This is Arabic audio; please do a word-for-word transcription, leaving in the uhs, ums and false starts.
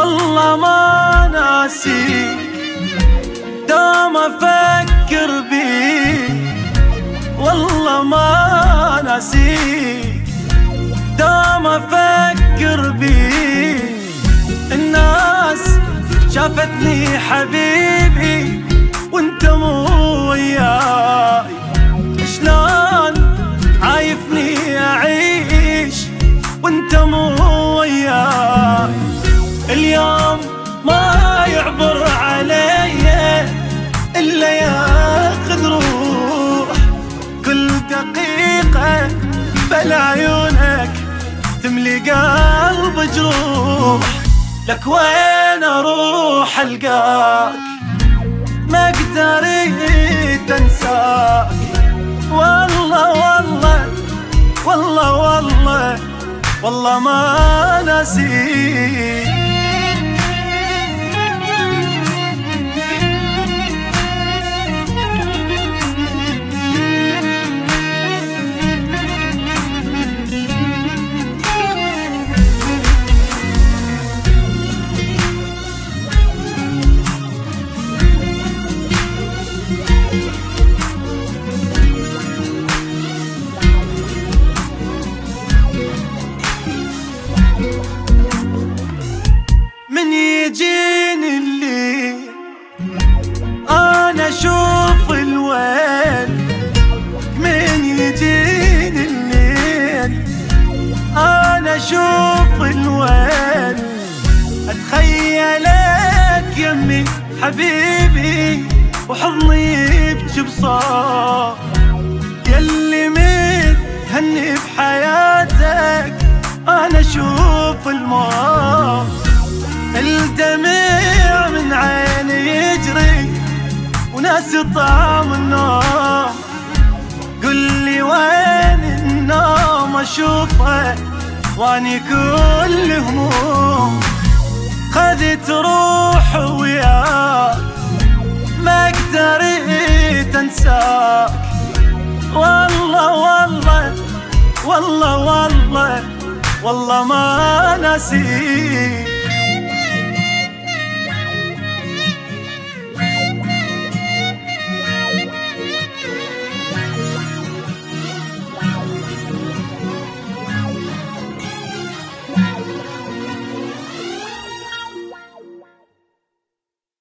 والله ما ناسيك، دوم افكر بيك، والله ما ناسيك، دوم افكر بيك. الناس شافتني حبيبي وانت مو وياي، شلون عايفني اعيش وانت مو وياي. اليوم ما يعبر علي الا ياخذ روح، كل دقيقة بلا عيونك تملي قلب جروح. لك وين اروح القاك، ما قدرت انساك، والله والله والله والله والله ما ناسيك. من يجيني الليل أنا أشوف الويل، من يجيني الليل أنا أشوف الويل. أتخيلك يمي حبيبي وحضني بجبصار، يلي متهني بحياتك أنا أشوف الموت. الدمع من عيني يجري وناسي طعم النوم، قل لي وين النوم اشوفه واني كل هموم. خذت روح وياك ما قدرت انساك، والله والله والله والله والله ما ناسيك.